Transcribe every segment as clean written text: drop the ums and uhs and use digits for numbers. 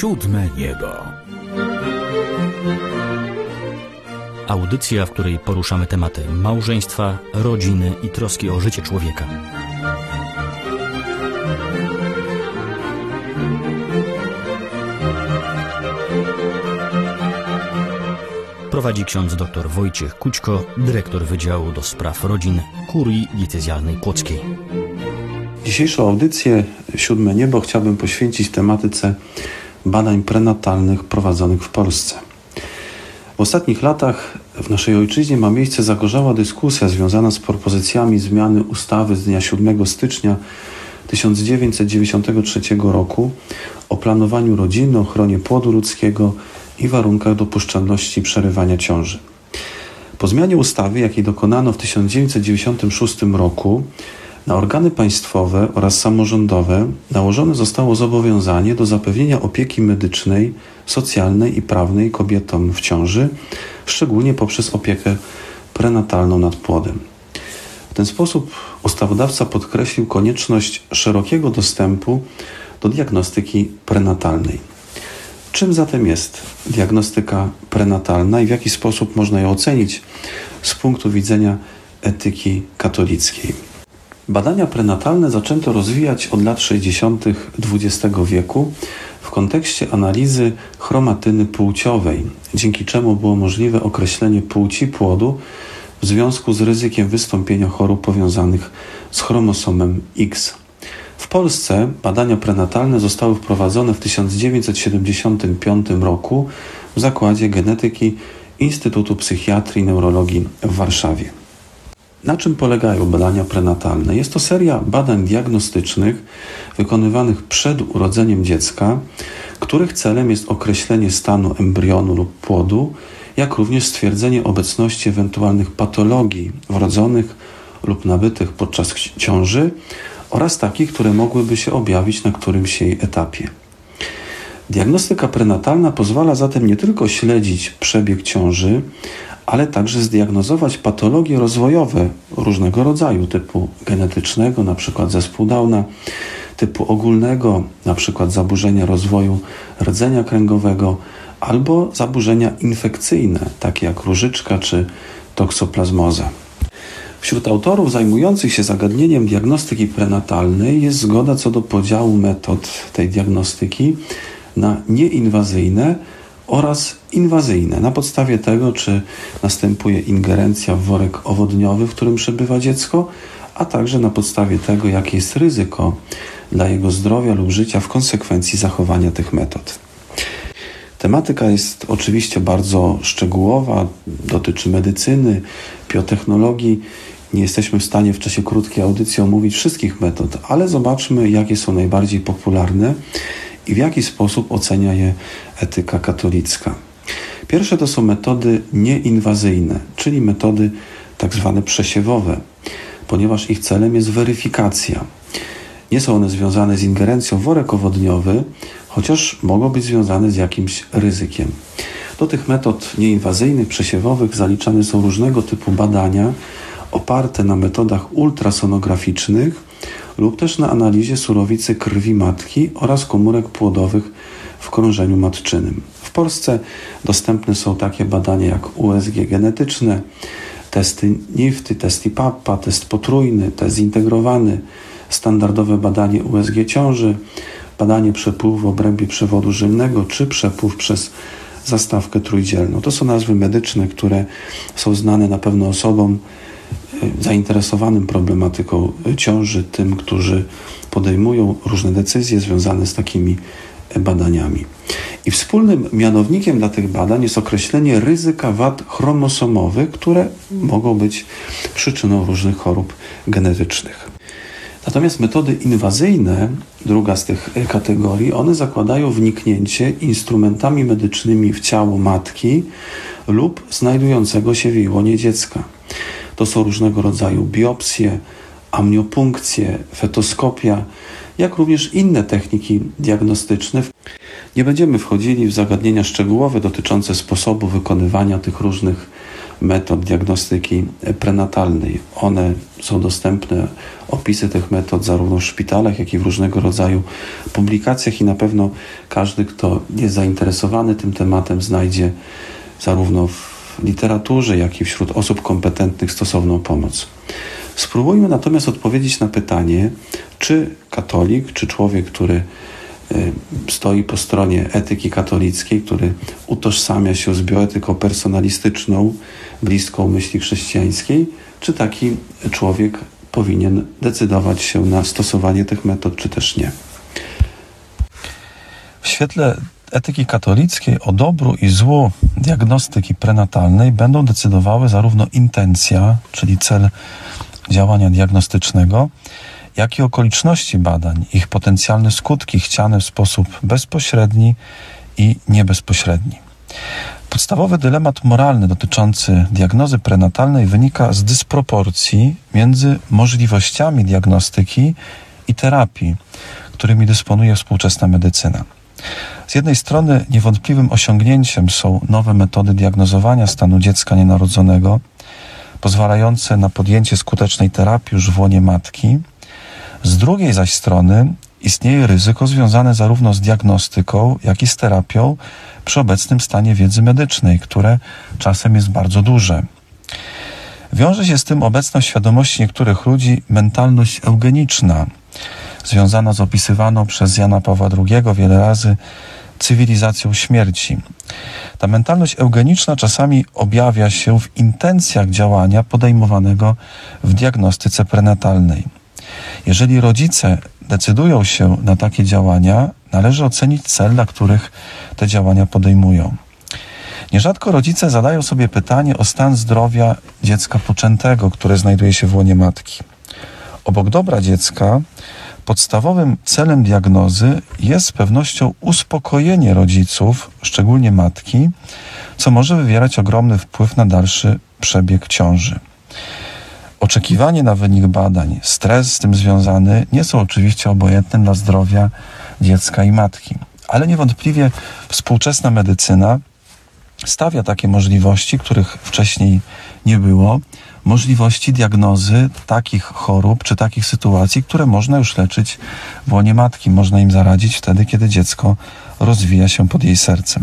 Siódme niebo. Audycja, w której poruszamy tematy małżeństwa, rodziny i troski o życie człowieka. Prowadzi ksiądz dr Wojciech Kućko, dyrektor Wydziału do Spraw Rodzin Kurii Diecezjalnej Płockiej. Dzisiejszą audycję Siódme Niebo chciałbym poświęcić tematyce badań prenatalnych prowadzonych w Polsce. W ostatnich latach w naszej ojczyźnie ma miejsce zagorzała dyskusja związana z propozycjami zmiany ustawy z dnia 7 stycznia 1993 roku o planowaniu rodziny, ochronie płodu ludzkiego i warunkach dopuszczalności przerywania ciąży. Po zmianie ustawy, jakiej dokonano w 1996 roku, na organy państwowe oraz samorządowe nałożone zostało zobowiązanie do zapewnienia opieki medycznej, socjalnej i prawnej kobietom w ciąży, szczególnie poprzez opiekę prenatalną nad płodem. W ten sposób ustawodawca podkreślił konieczność szerokiego dostępu do diagnostyki prenatalnej. Czym zatem jest diagnostyka prenatalna i w jaki sposób można ją ocenić z punktu widzenia etyki katolickiej? Badania prenatalne zaczęto rozwijać od lat 60. XX wieku w kontekście analizy chromatyny płciowej, dzięki czemu było możliwe określenie płci płodu w związku z ryzykiem wystąpienia chorób powiązanych z chromosomem X. W Polsce badania prenatalne zostały wprowadzone w 1975 roku w Zakładzie Genetyki Instytutu Psychiatrii i Neurologii w Warszawie. Na czym polegają badania prenatalne? Jest to seria badań diagnostycznych wykonywanych przed urodzeniem dziecka, których celem jest określenie stanu embrionu lub płodu, jak również stwierdzenie obecności ewentualnych patologii wrodzonych lub nabytych podczas ciąży oraz takich, które mogłyby się objawić na którymś jej etapie. Diagnostyka prenatalna pozwala zatem nie tylko śledzić przebieg ciąży, ale także zdiagnozować patologie rozwojowe różnego rodzaju, typu genetycznego, np. zespół Downa, typu ogólnego, np. zaburzenia rozwoju rdzenia kręgowego, albo zaburzenia infekcyjne, takie jak różyczka czy toksoplazmoza. Wśród autorów zajmujących się zagadnieniem diagnostyki prenatalnej jest zgoda co do podziału metod tej diagnostyki na nieinwazyjne oraz inwazyjne, na podstawie tego, czy następuje ingerencja w worek owodniowy, w którym przebywa dziecko, a także na podstawie tego, jakie jest ryzyko dla jego zdrowia lub życia w konsekwencji zachowania tych metod. Tematyka jest oczywiście bardzo szczegółowa, dotyczy medycyny, biotechnologii. Nie jesteśmy w stanie w czasie krótkiej audycji omówić wszystkich metod, ale zobaczmy, jakie są najbardziej popularne i w jaki sposób ocenia je etyka katolicka. Pierwsze to są metody nieinwazyjne, czyli metody tak zwane przesiewowe, ponieważ ich celem jest weryfikacja. Nie są one związane z ingerencją w worek owodniowy, chociaż mogą być związane z jakimś ryzykiem. Do tych metod nieinwazyjnych, przesiewowych zaliczane są różnego typu badania oparte na metodach ultrasonograficznych lub też na analizie surowicy krwi matki oraz komórek płodowych w krążeniu matczynym. W Polsce dostępne są takie badania jak USG genetyczne, testy NIFT, test IPAPPA, test potrójny, test zintegrowany, standardowe badanie USG ciąży, badanie przepływu w obrębie przewodu żylnego czy przepływ przez zastawkę trójdzielną. To są nazwy medyczne, które są znane na pewno osobom zainteresowanym problematyką ciąży, tym, którzy podejmują różne decyzje związane z takimi badaniami. I wspólnym mianownikiem dla tych badań jest określenie ryzyka wad chromosomowych, które mogą być przyczyną różnych chorób genetycznych. Natomiast metody inwazyjne, druga z tych kategorii, one zakładają wniknięcie instrumentami medycznymi w ciało matki lub znajdującego się w jej łonie dziecka. To są różnego rodzaju biopsje, amniopunkcje, fetoskopia, jak również inne techniki diagnostyczne. Nie będziemy wchodzili w zagadnienia szczegółowe dotyczące sposobu wykonywania tych różnych metod diagnostyki prenatalnej. One są dostępne, opisy tych metod zarówno w szpitalach, jak i w różnego rodzaju publikacjach i na pewno każdy, kto jest zainteresowany tym tematem, znajdzie zarówno w literaturze, jak i wśród osób kompetentnych stosowną pomoc. Spróbujmy natomiast odpowiedzieć na pytanie, czy katolik, czy człowiek, który stoi po stronie etyki katolickiej, który utożsamia się z bioetyką personalistyczną, bliską myśli chrześcijańskiej, czy taki człowiek powinien decydować się na stosowanie tych metod, czy też nie. W świetle etyki katolickiej o dobru i złu diagnostyki prenatalnej będą decydowały zarówno intencja, czyli cel działania diagnostycznego, jak i okoliczności badań, ich potencjalne skutki chciane w sposób bezpośredni i niebezpośredni. Podstawowy dylemat moralny dotyczący diagnozy prenatalnej wynika z dysproporcji między możliwościami diagnostyki i terapii, którymi dysponuje współczesna medycyna. Z jednej strony niewątpliwym osiągnięciem są nowe metody diagnozowania stanu dziecka nienarodzonego, pozwalające na podjęcie skutecznej terapii już w łonie matki. Z drugiej zaś strony istnieje ryzyko związane zarówno z diagnostyką, jak i z terapią przy obecnym stanie wiedzy medycznej, które czasem jest bardzo duże. Wiąże się z tym obecna w świadomości niektórych ludzi mentalność eugeniczna, związana z opisywaną przez Jana Pawła II wiele razy cywilizacją śmierci. Ta mentalność eugeniczna czasami objawia się w intencjach działania podejmowanego w diagnostyce prenatalnej. Jeżeli rodzice decydują się na takie działania, należy ocenić cel, dla których te działania podejmują. Nierzadko rodzice zadają sobie pytanie o stan zdrowia dziecka poczętego, które znajduje się w łonie matki. Obok dobra dziecka podstawowym celem diagnozy jest z pewnością uspokojenie rodziców, szczególnie matki, co może wywierać ogromny wpływ na dalszy przebieg ciąży. Oczekiwanie na wynik badań, stres z tym związany nie są oczywiście obojętne dla zdrowia dziecka i matki. Ale niewątpliwie współczesna medycyna stawia takie możliwości, których wcześniej nie było, możliwości diagnozy takich chorób czy takich sytuacji, które można już leczyć w łonie matki. Można im zaradzić wtedy, kiedy dziecko rozwija się pod jej sercem.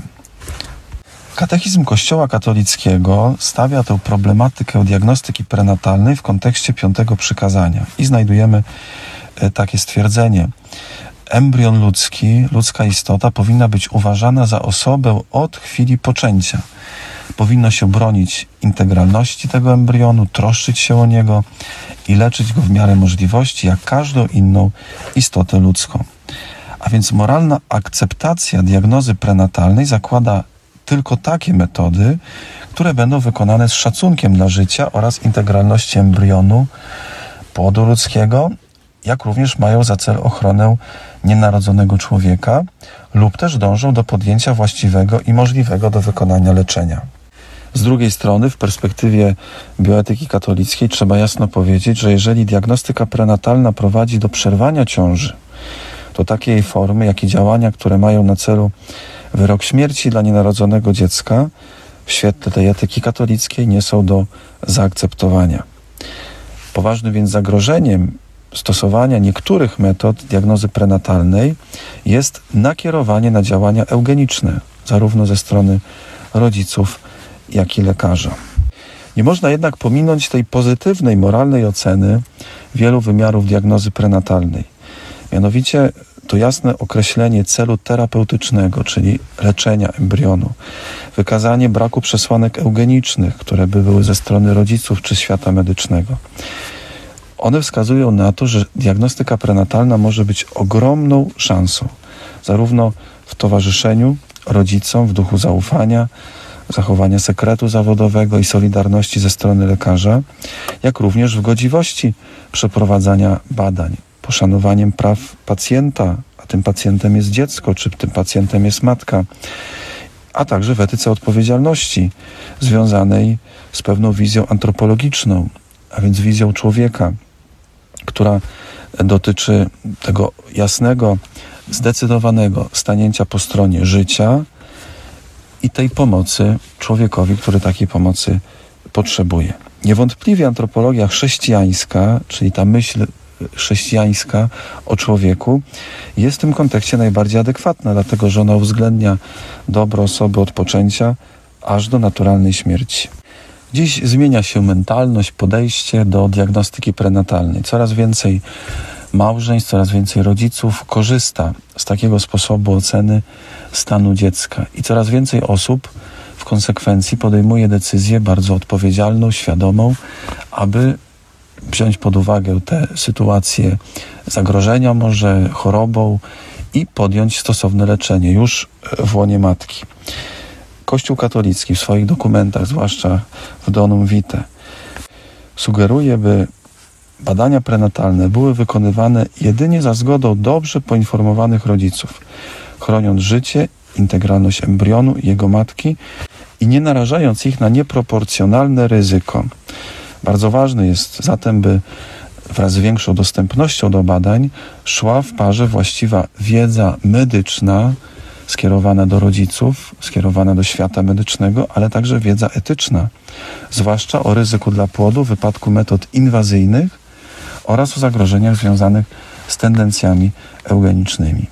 Katechizm Kościoła katolickiego stawia tę problematykę diagnostyki prenatalnej w kontekście 5. przykazania i znajdujemy takie stwierdzenie. Embrion ludzki, ludzka istota powinna być uważana za osobę od chwili poczęcia. Powinno się bronić integralności tego embrionu, troszczyć się o niego i leczyć go w miarę możliwości, jak każdą inną istotę ludzką. A więc moralna akceptacja diagnozy prenatalnej zakłada tylko takie metody, które będą wykonane z szacunkiem dla życia oraz integralności embrionu, płodu ludzkiego, jak również mają za cel ochronę nienarodzonego człowieka lub też dążą do podjęcia właściwego i możliwego do wykonania leczenia. Z drugiej strony, w perspektywie bioetyki katolickiej trzeba jasno powiedzieć, że jeżeli diagnostyka prenatalna prowadzi do przerwania ciąży, to takie jej formy, jak i działania, które mają na celu wyrok śmierci dla nienarodzonego dziecka, w świetle tej etyki katolickiej nie są do zaakceptowania. Poważnym więc zagrożeniem stosowania niektórych metod diagnozy prenatalnej jest nakierowanie na działania eugeniczne, zarówno ze strony rodziców, jak i lekarza. Nie można jednak pominąć tej pozytywnej, moralnej oceny wielu wymiarów diagnozy prenatalnej. Mianowicie to jasne określenie celu terapeutycznego, czyli leczenia embrionu, wykazanie braku przesłanek eugenicznych, które by były ze strony rodziców czy świata medycznego. One wskazują na to, że diagnostyka prenatalna może być ogromną szansą, zarówno w towarzyszeniu rodzicom, w duchu zaufania, zachowania sekretu zawodowego i solidarności ze strony lekarza, jak również w godziwości przeprowadzania badań, poszanowaniem praw pacjenta, a tym pacjentem jest dziecko, czy tym pacjentem jest matka, a także w etyce odpowiedzialności związanej z pewną wizją antropologiczną, a więc wizją człowieka, która dotyczy tego jasnego, zdecydowanego stanięcia po stronie życia i tej pomocy człowiekowi, który takiej pomocy potrzebuje. Niewątpliwie antropologia chrześcijańska, czyli ta myśl chrześcijańska o człowieku, jest w tym kontekście najbardziej adekwatna, dlatego że ona uwzględnia dobro osoby od poczęcia aż do naturalnej śmierci. Dziś zmienia się mentalność, podejście do diagnostyki prenatalnej. Coraz więcej małżeństw, coraz więcej rodziców korzysta z takiego sposobu oceny stanu dziecka i coraz więcej osób w konsekwencji podejmuje decyzję bardzo odpowiedzialną, świadomą, aby wziąć pod uwagę tę sytuację zagrożenia może chorobą i podjąć stosowne leczenie już w łonie matki. Kościół katolicki w swoich dokumentach, zwłaszcza w Donum Vitae, sugeruje, by badania prenatalne były wykonywane jedynie za zgodą dobrze poinformowanych rodziców, chroniąc życie, integralność embrionu i jego matki i nie narażając ich na nieproporcjonalne ryzyko. Bardzo ważne jest zatem, by wraz z większą dostępnością do badań szła w parze właściwa wiedza medyczna skierowana do rodziców, skierowana do świata medycznego, ale także wiedza etyczna, zwłaszcza o ryzyku dla płodu w wypadku metod inwazyjnych oraz o zagrożeniach związanych z tendencjami eugenicznymi.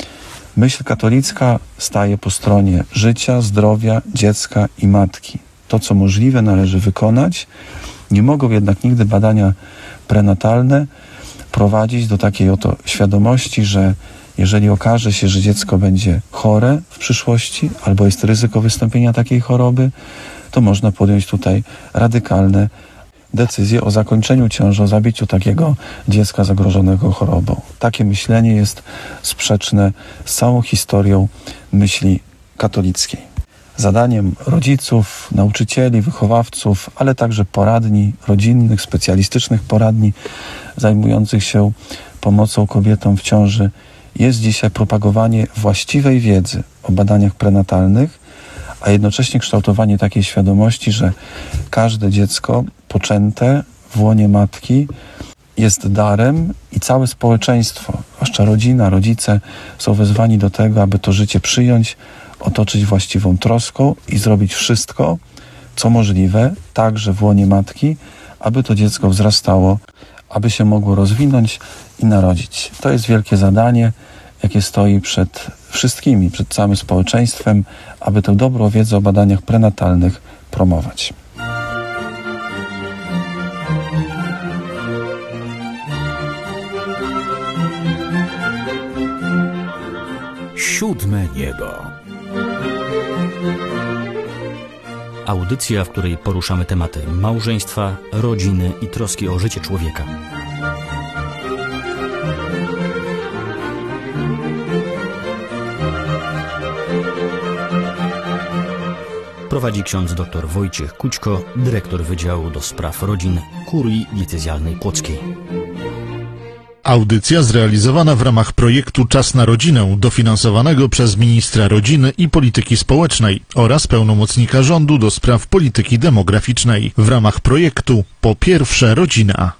Myśl katolicka staje po stronie życia, zdrowia, dziecka i matki. To, co możliwe, należy wykonać. Nie mogą jednak nigdy badania prenatalne prowadzić do takiej oto świadomości, że jeżeli okaże się, że dziecko będzie chore w przyszłości albo jest ryzyko wystąpienia takiej choroby, to można podjąć tutaj radykalne decyzje o zakończeniu ciąży, o zabiciu takiego dziecka zagrożonego chorobą. Takie myślenie jest sprzeczne z całą historią myśli katolickiej. Zadaniem rodziców, nauczycieli, wychowawców, ale także poradni rodzinnych, specjalistycznych poradni zajmujących się pomocą kobietom w ciąży jest dzisiaj propagowanie właściwej wiedzy o badaniach prenatalnych, a jednocześnie kształtowanie takiej świadomości, że każde dziecko poczęte w łonie matki jest darem i całe społeczeństwo, zwłaszcza rodzina, rodzice są wezwani do tego, aby to życie przyjąć, otoczyć właściwą troską i zrobić wszystko, co możliwe, także w łonie matki, aby to dziecko wzrastało, aby się mogło rozwinąć i narodzić. To jest wielkie zadanie, jakie stoi przed wszystkimi, przed całym społeczeństwem, aby tę dobrą wiedzę o badaniach prenatalnych promować. Siódme niebo. Audycja, w której poruszamy tematy małżeństwa, rodziny i troski o życie człowieka. Prowadzi ksiądz dr Wojciech Kućko, dyrektor Wydziału do Spraw Rodzin Kurii Diecezjalnej Płockiej. Audycja zrealizowana w ramach projektu Czas na rodzinę, dofinansowanego przez ministra rodziny i polityki społecznej oraz pełnomocnika rządu do spraw polityki demograficznej. W ramach projektu Po pierwsze rodzina.